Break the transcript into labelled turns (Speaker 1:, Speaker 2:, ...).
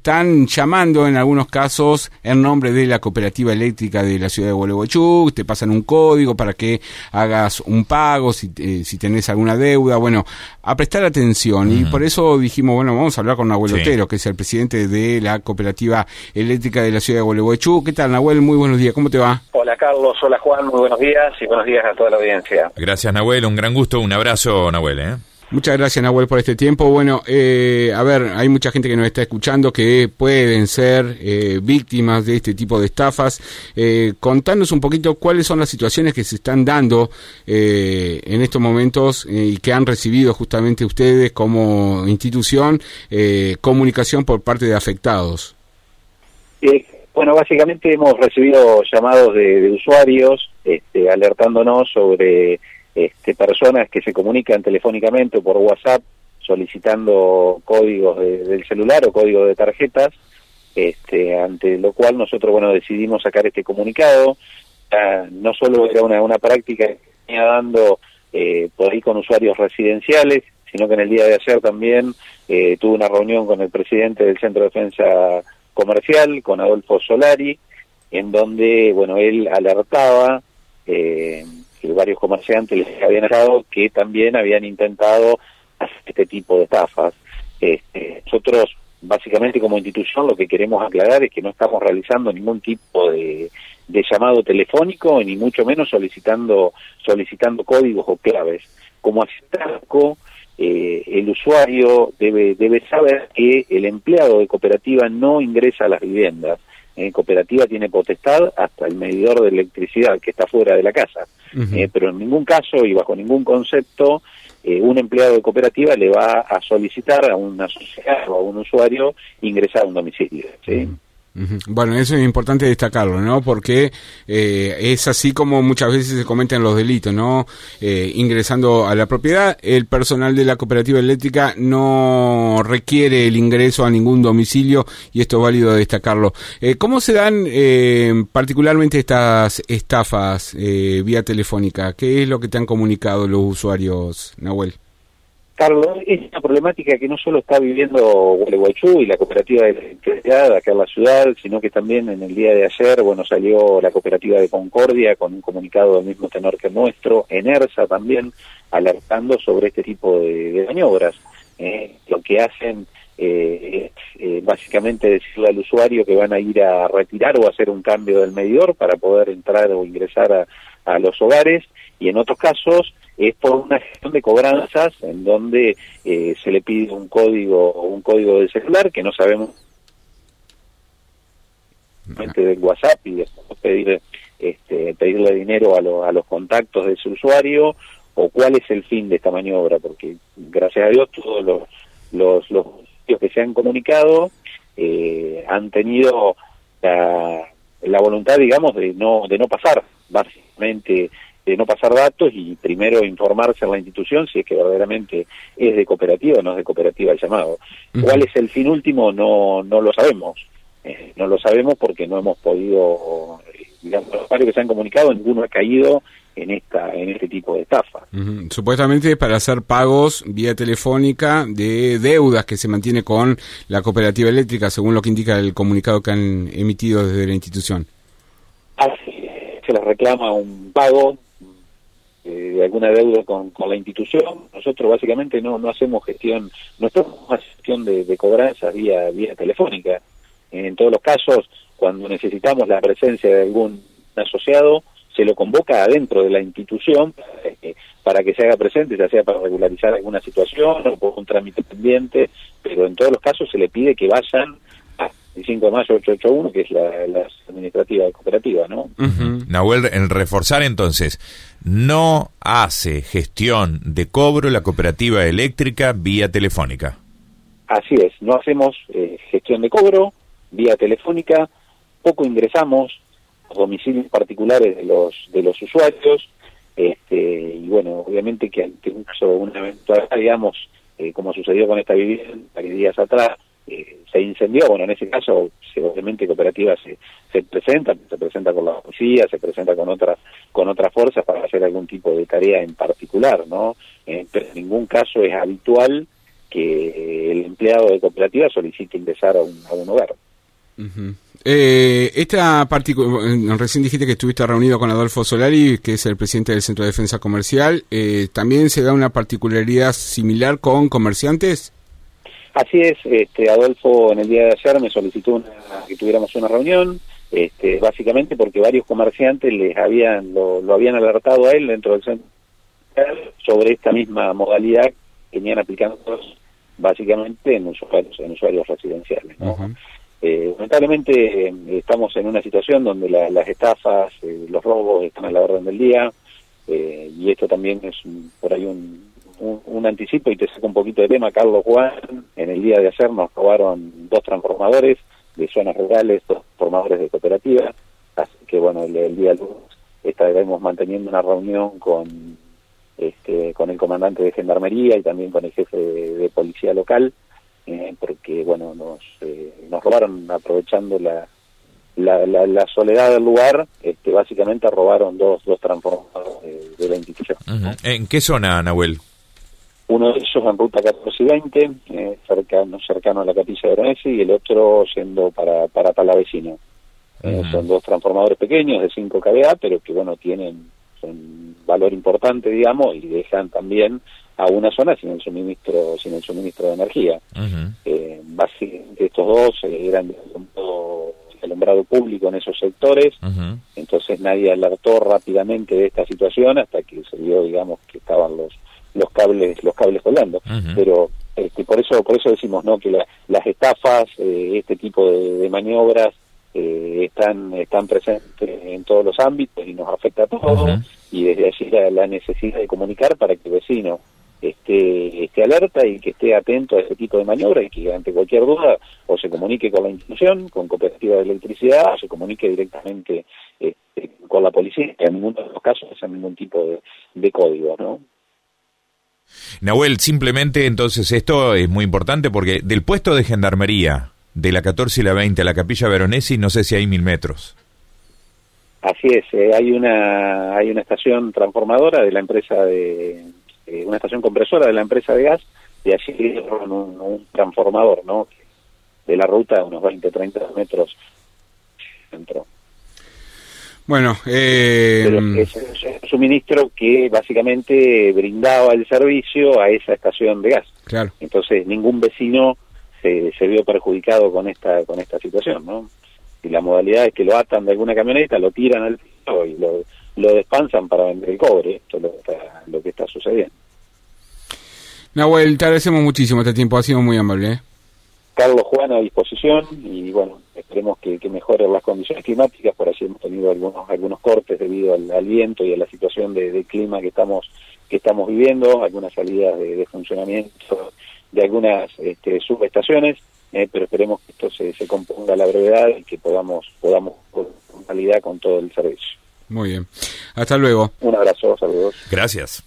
Speaker 1: están llamando en algunos casos en nombre de la cooperativa eléctrica de la ciudad de Gualeguaychú, te pasan un código para que hagas un pago, si tenés alguna deuda, bueno, a prestar atención. Y por eso dijimos, bueno, vamos a hablar con Nahuel Otero, que es el presidente de la cooperativa eléctrica de la ciudad de Gualeguaychú. ¿Qué tal, Nahuel? Muy buenos días, ¿cómo te va?
Speaker 2: Hola, Carlos. Hola, Juan. Muy buenos días y buenos días a toda la audiencia.
Speaker 3: Gracias, Nahuel. Un gran gusto. Un abrazo, Nahuel.
Speaker 1: Muchas gracias, Nahuel, por este tiempo. Bueno, a ver, hay mucha gente que nos está escuchando que pueden ser víctimas de este tipo de estafas. Contanos un poquito cuáles son las situaciones que se están dando en estos momentos y que han recibido justamente ustedes como institución comunicación por parte de afectados.
Speaker 2: Bueno, básicamente hemos recibido llamados de usuarios alertándonos sobre personas que se comunican telefónicamente o por WhatsApp solicitando códigos del celular o códigos de tarjetas, ante lo cual nosotros, bueno, decidimos sacar este comunicado. No solo era una práctica que venía dando por ahí con usuarios residenciales, sino que en el día de ayer también tuve una reunión con el presidente del Centro de Defensa Comercial, con Adolfo Solari, en donde, bueno, él alertaba que varios comerciantes les habían dado que también habían intentado hacer este tipo de estafas. Nosotros, básicamente como institución, lo que queremos aclarar es que no estamos realizando ningún tipo de llamado telefónico, ni mucho menos solicitando códigos o claves. Como así el usuario debe saber que el empleado de cooperativa no ingresa a las viviendas. Cooperativa tiene potestad hasta el medidor de electricidad que está fuera de la casa, pero en ningún caso y bajo ningún concepto un empleado de cooperativa le va a solicitar a un asociado o a un usuario ingresar a un domicilio, ¿sí?
Speaker 1: Bueno, eso es importante destacarlo, ¿no? Porque es así como muchas veces se cometen los delitos, ¿no? Ingresando a la propiedad, el personal de la cooperativa eléctrica no requiere el ingreso a ningún domicilio y esto es válido destacarlo. ¿Cómo se dan particularmente estas estafas vía telefónica? ¿Qué es lo que te han comunicado los usuarios, Nahuel?
Speaker 2: Carlos, es una problemática que no solo está viviendo Gualeguaychú y la cooperativa de electricidad acá en la ciudad, sino que también en el día de ayer, bueno, salió la cooperativa de Concordia con un comunicado del mismo tenor que nuestro, ENERSA también, alertando sobre este tipo de maniobras. Lo que hacen es básicamente decirle al usuario que van a ir a retirar o hacer un cambio del medidor para poder entrar o ingresar a los hogares, y en otros casos es por una gestión de cobranzas en donde se le pide un código del celular que no sabemos del WhatsApp, y después pedirle dinero a los contactos de ese usuario, o cuál es el fin de esta maniobra, porque gracias a Dios todos los que se han comunicado han tenido la voluntad, digamos, de no pasar, básicamente de no pasar datos y primero informarse en la institución si es que verdaderamente es de cooperativa o no es de cooperativa el llamado. ¿Cuál es el fin último? No lo sabemos. No lo sabemos porque no hemos podido, digamos, los varios que se han comunicado, ninguno ha caído en este tipo de estafa.
Speaker 1: Supuestamente para hacer pagos vía telefónica de deudas que se mantiene con la cooperativa eléctrica, según lo que indica el comunicado que han emitido desde la institución.
Speaker 2: Así se les reclama un pago de alguna deuda con la institución. Nosotros básicamente no hacemos gestión, no hacemos gestión de cobranzas vía telefónica. En todos los casos, cuando necesitamos la presencia de algún asociado, se lo convoca adentro de la institución para que se haga presente, ya sea para regularizar alguna situación o por un trámite pendiente, pero en todos los casos se le pide que vayan a 25 de mayo 881, que es la administrativa de cooperativa, ¿no?
Speaker 3: Nahuel, en reforzar entonces, no hace gestión de cobro la cooperativa eléctrica vía telefónica.
Speaker 2: Así es, no hacemos gestión de cobro vía telefónica, poco ingresamos a domicilios particulares de los usuarios, y bueno, obviamente que ante un caso, una eventualidad, digamos, como sucedió con esta vivienda que días atrás se incendió, bueno, en ese caso obviamente cooperativa se presenta con la policía, se presenta con otras fuerzas para hacer algún tipo de tarea en particular, ¿no? Pero en ningún caso es habitual que el empleado de cooperativa solicite ingresar a un hogar.
Speaker 1: Uh-huh. Recién dijiste que estuviste reunido con Adolfo Solari, que es el presidente del Centro de Defensa Comercial. ¿También se da una particularidad similar con comerciantes?
Speaker 2: Así es, Adolfo en el día de ayer me solicitó que tuviéramos una reunión, básicamente porque varios comerciantes lo habían alertado a él dentro del centro sobre esta misma modalidad que venían aplicando básicamente en usuarios residenciales, ¿no? Uh-huh. Lamentablemente estamos en una situación donde las estafas, los robos están a la orden del día, y esto también es por ahí un anticipo, y te saco un poquito de tema, Carlos Juan. En el día de ayer nos robaron 2 transformadores de zonas rurales, 2 transformadores de cooperativa, así que bueno, el día lunes estaremos manteniendo una reunión con el comandante de Gendarmería y también con el jefe de policía local, porque bueno, nos robaron aprovechando la soledad del lugar, básicamente robaron dos transformadores de la institución.
Speaker 3: Uh-huh. ¿En qué zona, Nahuel?
Speaker 2: Uno de ellos en ruta 14 y 20, cercano a la Capilla de Veronesi, y el otro yendo para Palavecino. Uh-huh. Son 2 transformadores pequeños de 5 kVA, pero que bueno, tienen un valor importante, digamos, y dejan también a una zona sin el suministro de energía. Uh-huh. Básicamente estos 2 eran de alumbrado público en esos sectores. Uh-huh. Entonces nadie alertó rápidamente de esta situación hasta que se vio, digamos, que estaban los cables colgando. Uh-huh. Pero por eso decimos, ¿no?, que las estafas, este tipo de maniobras están presentes en todos los ámbitos y nos afecta a todos. Uh-huh. Y desde allí la necesidad de comunicar para que el vecino esté alerta y que esté atento a este tipo de maniobras, y que ante cualquier duda o se comunique con la institución, con Cooperativa de Electricidad, o se comunique directamente con la policía, que en ninguno de los casos es ningún tipo de código, ¿no?
Speaker 3: Nahuel, simplemente entonces esto es muy importante porque del puesto de Gendarmería de la 14 y la 20 a la Capilla Veronesi, no sé si hay 1000 metros.
Speaker 2: Así es, hay una estación transformadora de la empresa una estación compresora de la empresa de gas, y allí un transformador, ¿no?, de la ruta, unos 20-30 metros dentro.
Speaker 1: Bueno,
Speaker 2: pero es un suministro que básicamente brindaba el servicio a esa estación de gas. Claro. Entonces ningún vecino se vio perjudicado con esta situación, ¿no? Y la modalidad es que lo atan de alguna camioneta, lo tiran al piso y lo despansan para vender el cobre. Esto es lo que está sucediendo.
Speaker 1: Nahuel, te agradecemos muchísimo este tiempo, ha sido muy amable, ¿eh?
Speaker 2: Carlos Juan a disposición, y bueno, esperemos que mejoren las condiciones climáticas. Por allí hemos tenido algunos cortes debido al viento y a la situación de clima que estamos viviendo, algunas salidas de funcionamiento de algunas subestaciones, pero esperemos que esto se componga a la brevedad y que podamos con calidad con todo el servicio.
Speaker 1: Muy bien. Hasta luego.
Speaker 2: Un abrazo, saludos.
Speaker 3: Gracias.